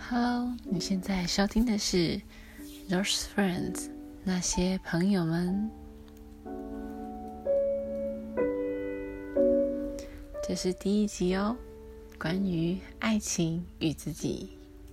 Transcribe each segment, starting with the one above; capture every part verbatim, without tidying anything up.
Hello， 你现在收听的是 Those Friends 那些朋友们。这是第一集哦，关于爱情与自己。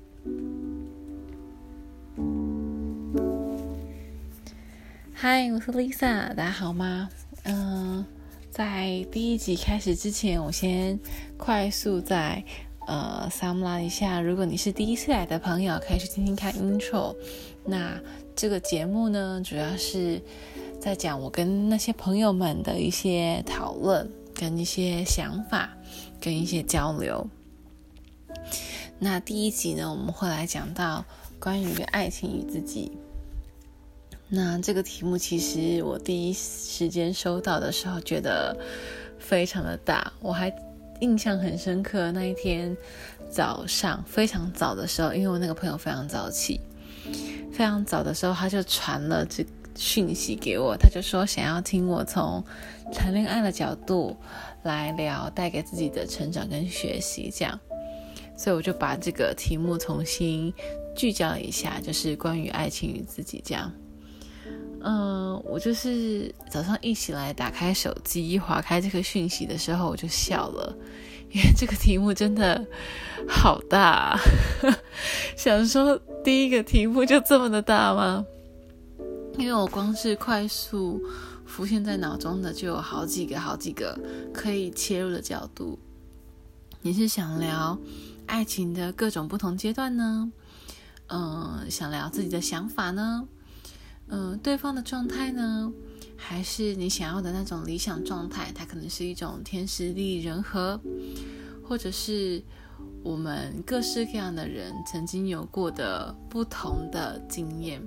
嗨，我是 Lisa， 大家好吗？嗯、呃，在第一集开始之前，我先快速在呃 sum up 一下，如果你是第一次来的朋友，可以去听听看 intro。那这个节目呢，主要是在讲我跟那些朋友们的一些讨论，跟一些想法，跟一些交流。那第一集呢，我们会来讲到关于爱情与自己。那这个题目其实我第一时间收到的时候觉得非常的大，我还印象很深刻。那一天早上非常早的时候，因为我那个朋友非常早起，非常早的时候他就传了这讯息给我，他就说想要听我从谈恋爱的角度来聊带给自己的成长跟学习这样。所以我就把这个题目重新聚焦了一下，就是关于爱情与自己这样。嗯，我就是早上一起来打开手机，一划开这个讯息的时候，我就笑了，因为这个题目真的好大，想说第一个题目就这么的大吗？因为我光是快速浮现在脑中的就有好几个好几个可以切入的角度。你是想聊爱情的各种不同阶段呢？嗯，想聊自己的想法呢？嗯，对方的状态呢？还是你想要的那种理想状态？它可能是一种天时地利人和，或者是我们各式各样的人曾经有过的不同的经验。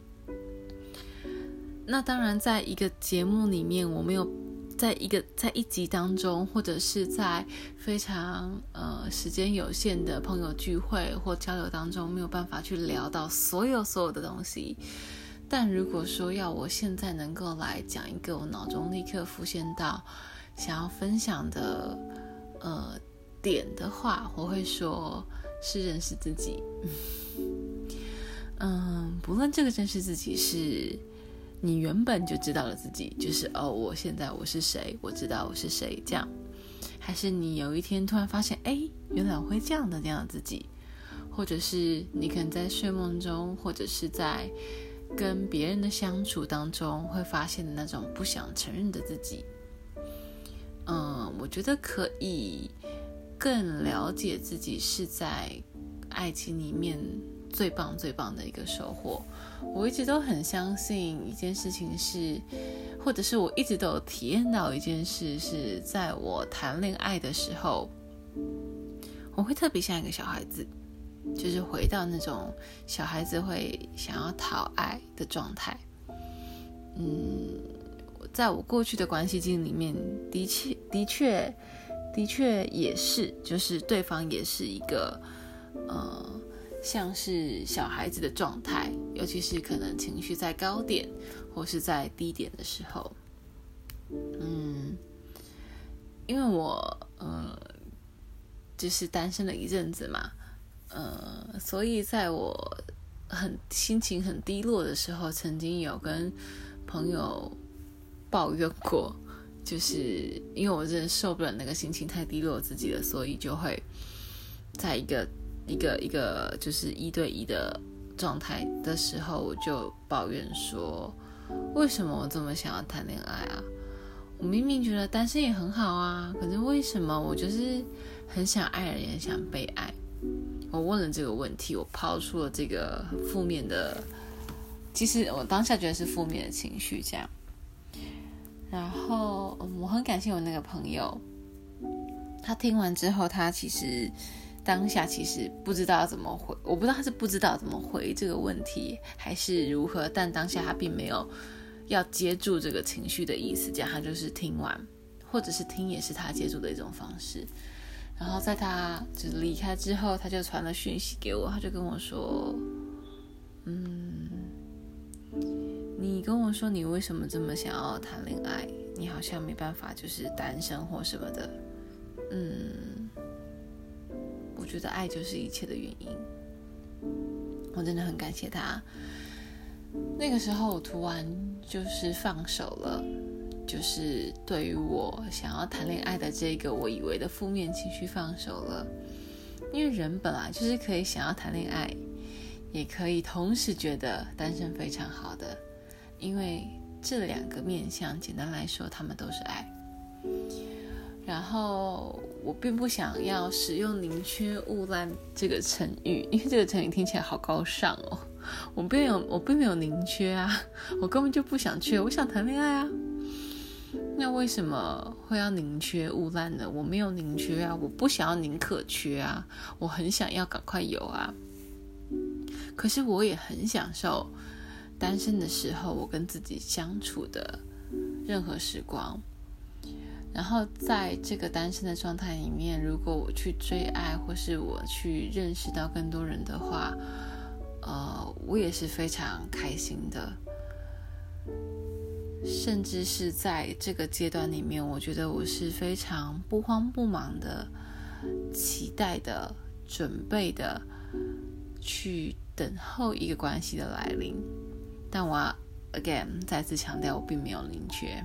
那当然，在一个节目里面，我没有在一个在一集当中，或者是在非常呃时间有限的朋友聚会或交流当中，没有办法去聊到所有所有的东西。但如果说要我现在能够来讲一个我脑中立刻浮现到想要分享的呃点的话，我会说是认识自己。嗯，不论这个认识自己是你原本就知道了自己，就是哦，我现在我是谁，我知道我是谁这样，还是你有一天突然发现，哎，原来我会这样的这样的自己，或者是你可能在睡梦中，或者是在跟别人的相处当中会发现的那种不想承认的自己。嗯，我觉得可以更了解自己是在爱情里面最棒最棒的一个收获。我一直都很相信一件事情是，或者是我一直都有体验到一件事，是在我谈恋爱的时候，我会特别像一个小孩子，就是回到那种小孩子会想要讨爱的状态。嗯，在我过去的关系经历里面，的确的确的确也是，就是对方也是一个呃像是小孩子的状态，尤其是可能情绪在高点或是在低点的时候。嗯，因为我呃就是单身了一阵子嘛，呃，所以在我很心情很低落的时候，曾经有跟朋友抱怨过，就是因为我真的受不了那个心情太低落自己了，所以就会在一个一个一个就是一对一的状态的时候，我就抱怨说，为什么我这么想要谈恋爱啊？我明明觉得单身也很好啊，可是为什么我就是很想爱人，也很想被爱？我问了这个问题，我抛出了这个负面的，其实我当下觉得是负面的情绪这样。然后、嗯、我很感谢我那个朋友，他听完之后，他其实当下其实不知道怎么回，我不知道他是不知道怎么回这个问题，还是如何，但当下他并没有要接住这个情绪的意思，这样他就是听完，或者是听也是他接住的一种方式。然后在他就是离开之后，他就传了讯息给我，他就跟我说，嗯，你跟我说你为什么这么想要谈恋爱，你好像没办法就是单身或什么的。嗯，我觉得爱就是一切的原因。 我真的很感谢他。那个时候我突然就是放手了，就是对于我想要谈恋爱的这个我以为的负面情绪放手了。因为人本来就是可以想要谈恋爱，也可以同时觉得单身非常好的，因为这两个面向简单来说他们都是爱。然后我并不想要使用宁缺毋滥这个成语，因为这个成语听起来好高尚哦。我并没有我并没有宁缺啊，我根本就不想缺，我想谈恋爱啊。那为什么会要宁缺毋滥呢？我没有宁缺啊，我不想要宁可缺啊，我很想要赶快有啊。可是我也很享受单身的时候我跟自己相处的任何时光。然后在这个单身的状态里面，如果我去追爱，或是我去认识到更多人的话，呃，我也是非常开心的。甚至是在这个阶段里面，我觉得我是非常不慌不忙的，期待的，准备的，去等候一个关系的来临。但我要 again 再次强调，我并没有宁缺。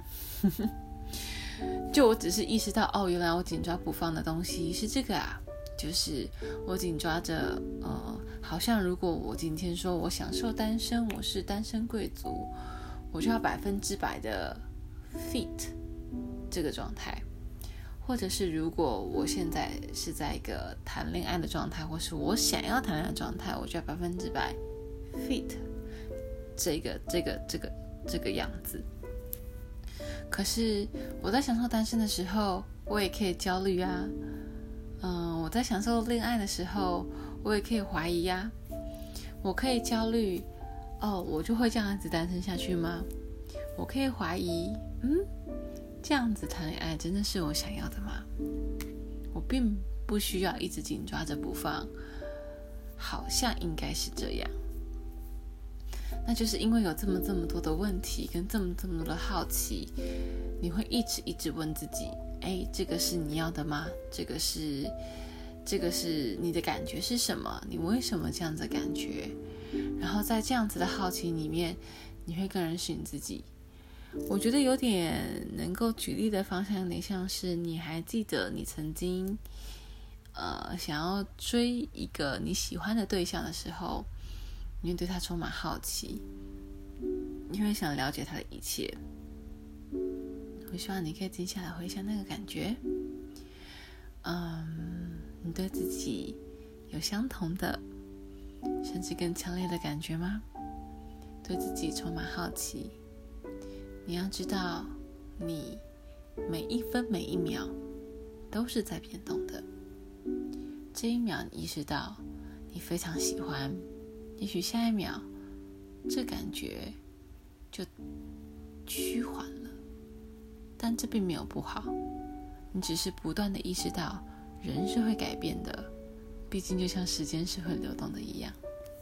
就我只是意识到，哦，原来我紧抓不放的东西是这个啊，就是我紧抓着，呃，好像如果我今天说我享受单身，我是单身贵族，我就要百分之百的 fit 这个状态，或者是如果我现在是在一个谈恋爱的状态，或是我想要谈恋爱的状态，我就要百分之百 fit 这个这个这个这个样子。可是我在享受单身的时候，我也可以焦虑啊。嗯，我在享受恋爱的时候，我也可以怀疑啊。我可以焦虑，哦，我就会这样子单身下去吗？我可以怀疑，嗯，这样子谈恋爱真的是我想要的吗？我并不需要一直紧抓着不放，好像应该是这样。那就是因为有这么这么多的问题跟这么这么多的好奇，你会一直一直问自己，哎，这个是你要的吗？这个是这个是你的感觉是什么？你为什么这样子的感觉？然后在这样子的好奇里面，你会更认识你自己。我觉得有点能够举例的方向，有点像是你还记得你曾经呃想要追一个你喜欢的对象的时候，你会对他充满好奇，你会想了解他的一切。我希望你可以静下来回想那个感觉。嗯，你对自己有相同的甚至更强烈的感觉吗？对自己充满好奇。你要知道，你每一分每一秒都是在变动的。这一秒你意识到你非常喜欢，也许下一秒这感觉就趋缓了，但这并没有不好，你只是不断的意识到人是会改变的，毕竟就像时间是会流动的一样。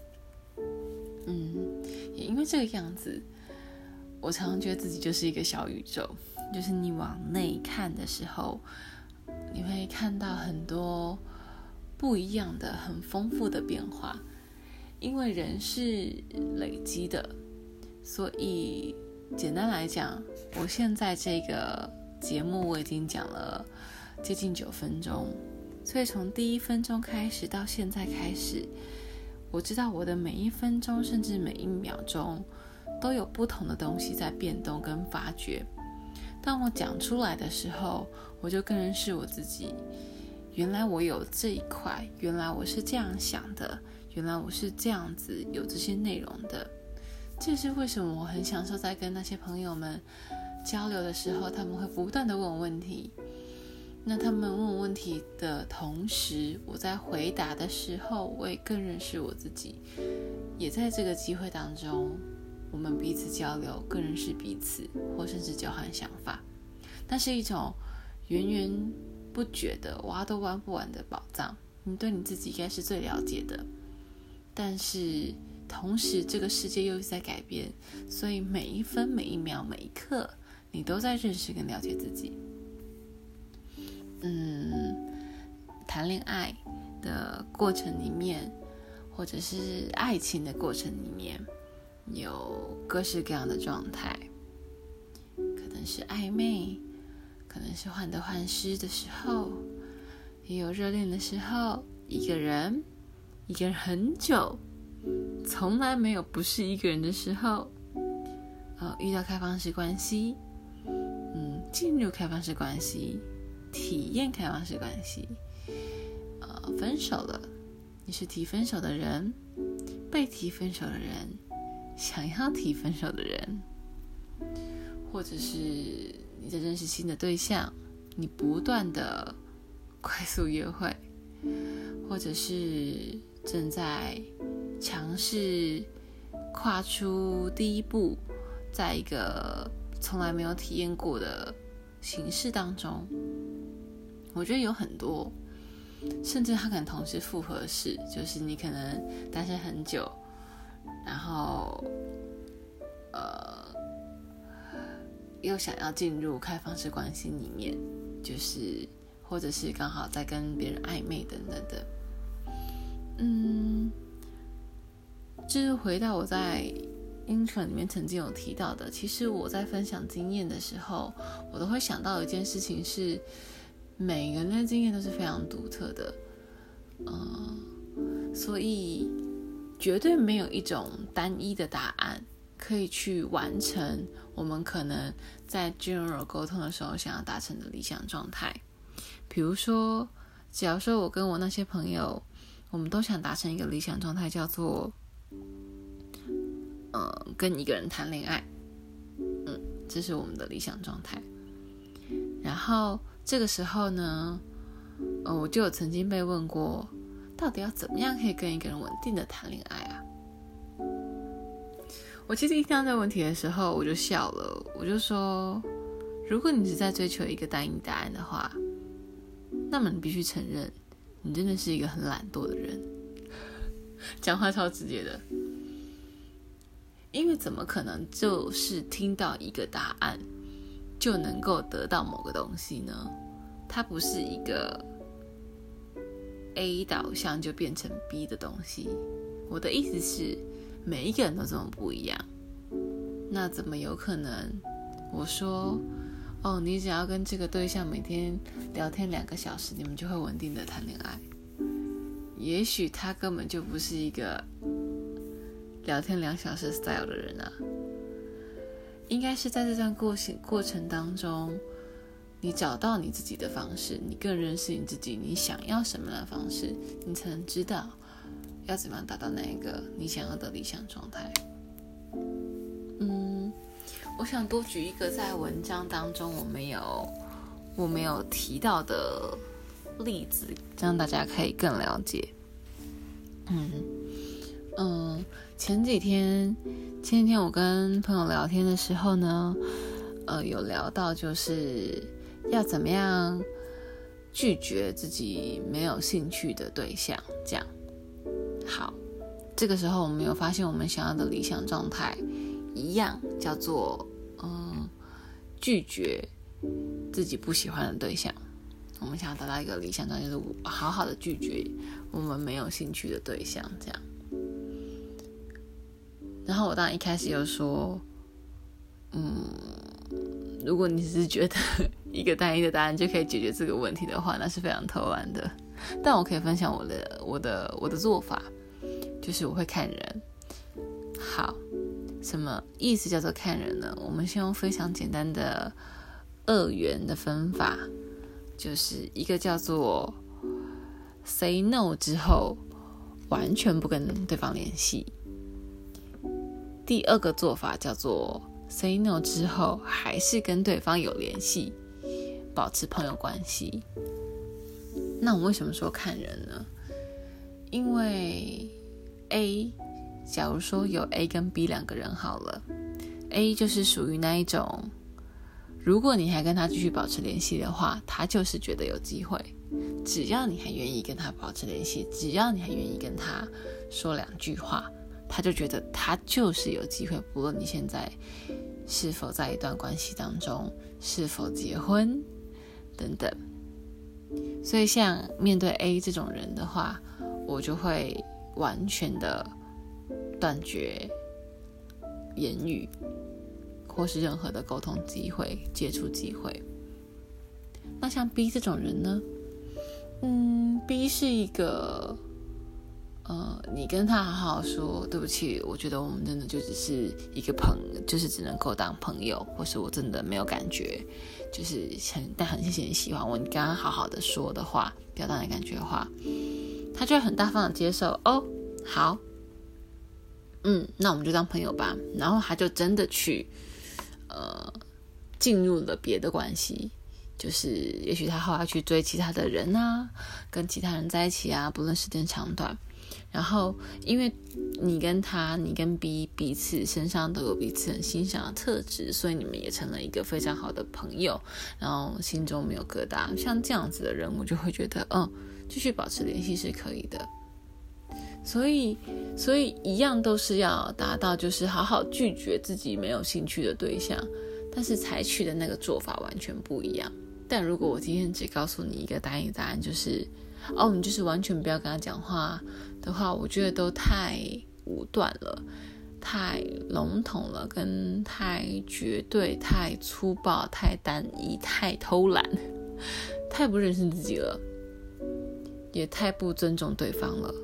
嗯，也因为这个样子，我常常觉得自己就是一个小宇宙，就是你往内看的时候，你会看到很多不一样的很丰富的变化。因为人是累积的，所以简单来讲，我现在这个节目我已经讲了接近九分钟，所以从第一分钟开始到现在开始，我知道我的每一分钟甚至每一秒钟都有不同的东西在变动跟发掘。当我讲出来的时候，我就更认识我自己，原来我有这一块，原来我是这样想的，原来我是这样子有这些内容的。这是为什么我很享受在跟那些朋友们交流的时候，他们会不断的问我问题。那他们问我问题的同时，我在回答的时候，我也更认识我自己。也在这个机会当中，我们彼此交流，更认识彼此，或甚至交换想法。那是一种源源不绝的挖都挖不完的宝藏。你对你自己应该是最了解的，但是同时这个世界又是在改变，所以每一分每一秒每一刻你都在认识跟了解自己。嗯，谈恋爱的过程里面， 或者是爱情的过程里面，有各式各样的状态，可能是暧昧，可能是患得患失的时候，也有热恋的时候，一个人一个人很久，从来没有不是一个人的时候，呃，遇到开放式关系，嗯，进入开放式关系，体验开放式关系，呃，分手了，你是提分手的人，被提分手的人，想要提分手的人，或者是你在认识新的对象，你不断的快速约会，或者是正在尝试跨出第一步，在一个从来没有体验过的形式当中，我觉得有很多，甚至它可能同时复合式，就是你可能单身很久，然后呃又想要进入开放式关系里面，就是或者是刚好在跟别人暧昧等等的。嗯，就是回到我在音传里面曾经有提到的，其实我在分享经验的时候，我都会想到一件事情是，每个人的经验都是非常独特的，嗯，所以绝对没有一种单一的答案可以去完成我们可能在 general 沟通的时候想要达成的理想状态。比如说，假如说我跟我那些朋友，我们都想达成一个理想状态，叫做呃，跟一个人谈恋爱，嗯，这是我们的理想状态。然后这个时候呢，呃，我就有曾经被问过，到底要怎么样可以跟一个人稳定的谈恋爱啊？我其实一听到这个问题的时候，我就笑了，我就说，如果你是在追求一个单一答案的话，那么你必须承认，你真的是一个很懒惰的人。讲话超直接的。因为怎么可能就是听到一个答案就能够得到某个东西呢？它不是一个 A 导向就变成 B 的东西。我的意思是，每一个人都这么不一样，那怎么有可能我说哦，你只要跟这个对象每天聊天两个小时，你们就会稳定的谈恋爱？也许他根本就不是一个聊天两小时 style 的人啊，应该是在这段过程过程当中，你找到你自己的方式，你更认识你自己，你想要什么样的方式，你才能知道要怎么样达到那一个你想要的理想状态。嗯，我想多举一个在文章当中我没有我没有提到的例子，这样大家可以更了解。嗯嗯，前几天前几天我跟朋友聊天的时候呢，呃，有聊到就是要怎么样拒绝自己没有兴趣的对象，这样。好，这个时候我们有发现我们想要的理想状态一样，叫做嗯拒绝自己不喜欢的对象。我们想要达到一个理想状态，就是好好的拒绝我们没有兴趣的对象，这样。然后我当然一开始又说，嗯，如果你只是觉得一个单一的答案就可以解决这个问题的话，那是非常偷懒的。但我可以分享我的我的我的做法，就是我会看人。好，什么意思叫做看人呢？我们先用非常简单的二元的分法，就是一个叫做 say no 之后完全不跟对方联系，第二个做法叫做 say no 之后还是跟对方有联系，保持朋友关系。那我为什么说看人呢？因为 A 假如说有 A 跟 B 两个人好了， A 就是属于那一种，如果你还跟他继续保持联系的话，他就是觉得有机会，只要你还愿意跟他保持联系，只要你还愿意跟他说两句话，他就觉得他就是有机会，不论你现在是否在一段关系当中，是否结婚等等。所以像面对 A 这种人的话，我就会完全的断绝言语或是任何的沟通机会、接触机会。那像 B 这种人呢，嗯 B 是一个呃，你跟他好好说对不起，我觉得我们真的就只是一个朋友，就是只能够当朋友，或是我真的没有感觉，就是很但很谢谢你喜欢我，你跟他好好的说的话，表达你感觉的话，他就会很大方的接受。哦，好，嗯，那我们就当朋友吧。然后他就真的去呃进入了别的关系，就是也许他后来去追其他的人啊，跟其他人在一起啊，不论时间长短。然后因为你跟他你跟 B 彼此身上都有彼此很欣赏的特质，所以你们也成了一个非常好的朋友，然后心中没有疙瘩。像这样子的人，我就会觉得嗯，继续保持联系是可以的。所以所以一样都是要达到就是好好拒绝自己没有兴趣的对象，但是采取的那个做法完全不一样。但如果我今天只告诉你一个答应答案，就是哦，你就是完全不要跟他讲话的话，我觉得都太武断了，太笼统了，跟太绝对、太粗暴、太单一、太偷懒，太不认识自己了，也太不尊重对方了。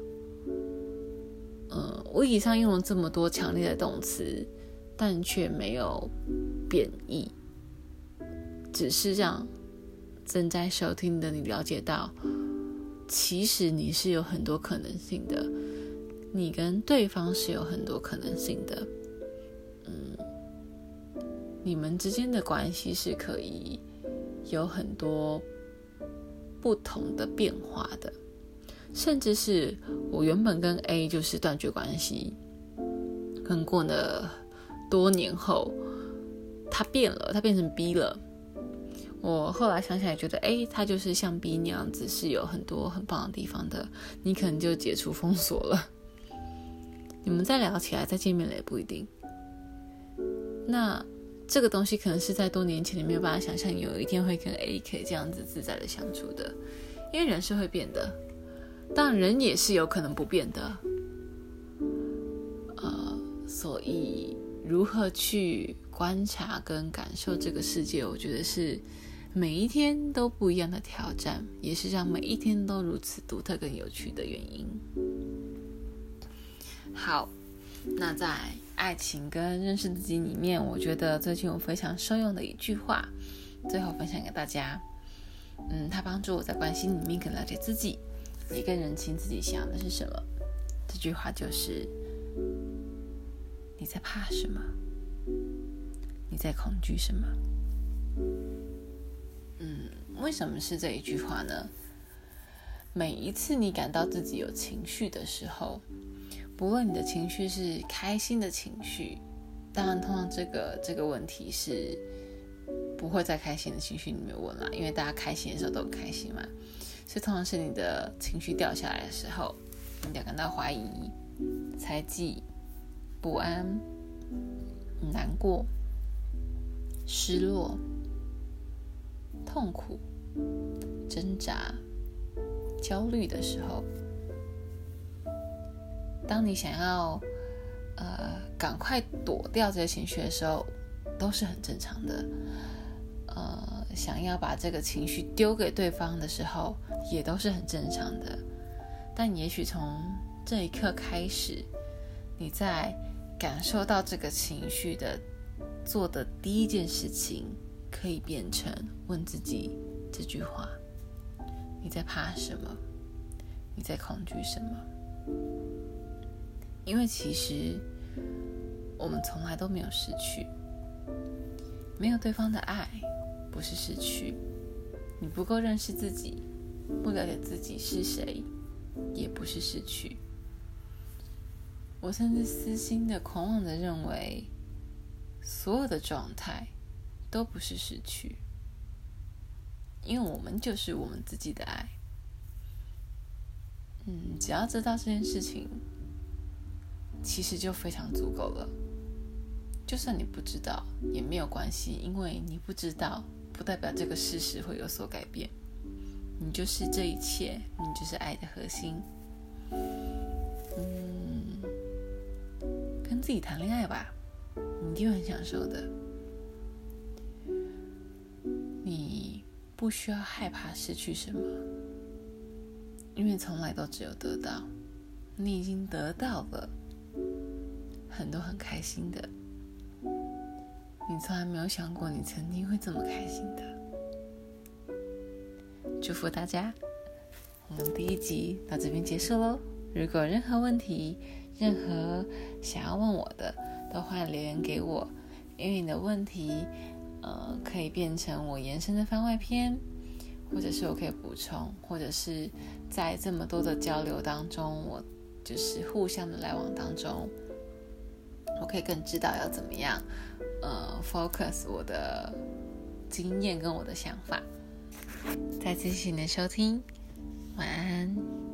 嗯，我以上用了这么多强烈的动词，但却没有贬义，只是让正在收听的你了解到，其实你是有很多可能性的，你跟对方是有很多可能性的。嗯，你们之间的关系是可以有很多不同的变化的，甚至是我原本跟 A 就是断绝关系，跟过了多年后，他变了，他变成 B 了。我后来想起来觉得，哎，他就是像 B 那样子，是有很多很棒的地方的，你可能就解除封锁了。你们再聊起来，再见面了也不一定。那这个东西可能是在多年前你没有办法想象，有一天会跟 A 可以这样子自在的相处的，因为人是会变的，当然人也是有可能不变的。呃，所以如何去观察跟感受这个世界，我觉得是每一天都不一样的挑战，也是让每一天都如此独特跟有趣的原因。好，那在爱情跟认识自己里面，我觉得最近我非常受用的一句话，最后分享给大家。嗯，它帮助我在关系里面更了解自己，也更认清自己想要的是什么。这句话就是：你在怕什么？你在恐惧什么？嗯，为什么是这一句话呢？每一次你感到自己有情绪的时候，不论你的情绪是开心的情绪，当然通常这个这个问题是不会在开心的情绪里面问啦，因为大家开心的时候都很开心嘛，所以通常是你的情绪掉下来的时候，你要感到怀疑、猜忌、不安、难过、失落、痛苦、挣扎、焦虑的时候，当你想要呃赶快躲掉这些情绪的时候，都是很正常的。呃，想要把这个情绪丢给对方的时候，也都是很正常的。但也许从这一刻开始，你在感受到这个情绪的做的第一件事情，可以变成问自己这句话：你在怕什么？你在恐惧什么？因为其实我们从来都没有失去，没有对方的爱不是失去，你不够认识自己，不了解自己是谁，也不是失去。我甚至私心的狂妄的认为，所有的状态都不是失去，因为我们就是我们自己的爱。嗯，只要知道这件事情，其实就非常足够了。就算你不知道也没有关系，因为你不知道不代表这个事实会有所改变。你就是这一切，你就是爱的核心。嗯， 跟自己谈恋爱吧，你一定会很享受的。你不需要害怕失去什么，因为从来都只有得到。你已经得到了很多很开心的，你从来没有想过你曾经会这么开心的。祝福大家，我们第一集到这边结束咯。如果有任何问题，任何想要问我的，都欢迎留言给我，因为你的问题呃，可以变成我延伸的番外篇，或者是我可以补充，或者是在这么多的交流当中，我就是互相的来往当中，我可以更知道要怎么样呃 focus 我的经验跟我的想法。再次谢谢你的收听，晚安。